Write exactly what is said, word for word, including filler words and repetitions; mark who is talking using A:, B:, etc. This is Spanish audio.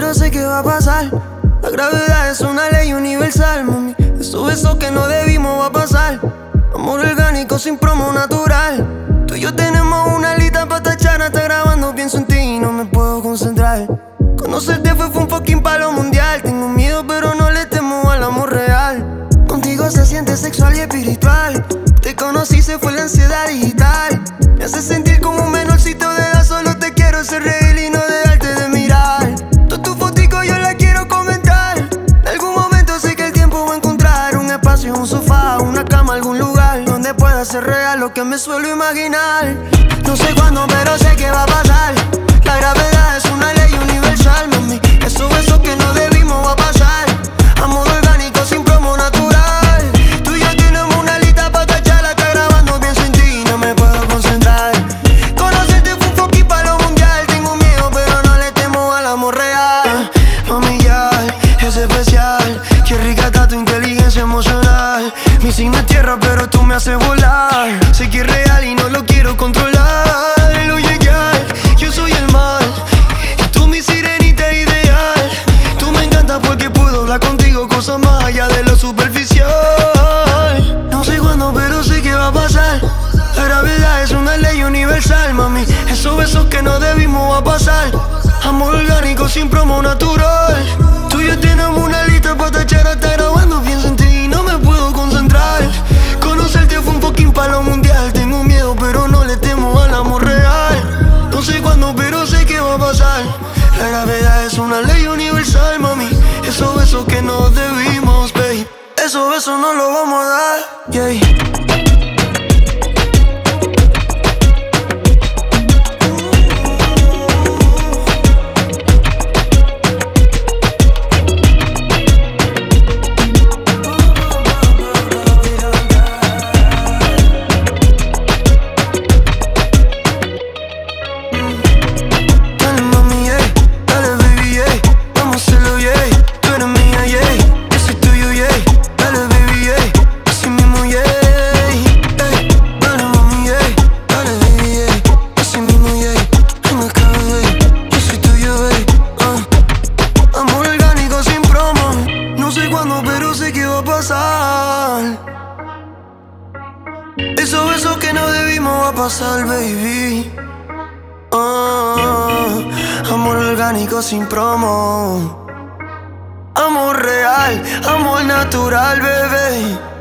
A: pero sé que va a pasar. La gravedad es una ley universal, mami. Esos besos que no debimos va a pasar. Amor orgánico sin promo natural. Tú y yo tenemos una lista para tachar. Hasta grabando pienso en ti y no me puedo concentrar. Conocerte fue, fue un fucking palo mundial. Tengo miedo pero no le temo al amor real. Contigo se siente sexual y espiritual. Te conocí, se fue la ansiedad digital. Me hace sentir como un menorcito de edad. Solo te quiero ser real y no dejarte de mirar. Toda tu fotico yo la quiero comentar. En algún momento sé que el tiempo va a encontrar un espacio, un sofá, una cama, algún lugar donde pueda ser real lo que me suelo imaginar. No sé cuándo pero sé que va a pasar. La gravedad es una ley universal, mami. Esos besos que no debimos va a pasar. Amor orgánico sin promo natural. Tú y yo tenemos una lista pa' tacharla. Está grabando, pienso en ti y no me puedo concentrar. Conocerte fue un fucking palo mundial. Tengo miedo pero no le temo al amor real. Mami ya, es especial. Qué rica está tu inteligencia emocional. Mi signo es tierra pero tú me haces volar. Sé que es real y no lo quiero controlar. Oye ya, yo soy el mal y tú mi sirenita ideal. Tú me encantas porque puedo hablar contigo cosas más allá de lo superficial. No sé cuándo pero sé que va a pasar. La gravedad es una ley universal, mami. Esos besos que no debimos va a pasar. Amor orgánico sin promo natural. Tú y yo tenemos una lista pa' tachar. Hasta grabando pienso en ti y no me puedo concentrar. Conocerte fue un fucking palo mundial. Tengo miedo pero no le temo al amor real. No sé cuándo pero sé que va a pasar. La gravedad es una ley universal, mami. Esos besos que no debimos, babe. Esos besos no los vamos a dar, yeah. Esos besos que no debimos va a pasar, baby. Oh, amor orgánico sin promo. Amor real, amor natural, bebé.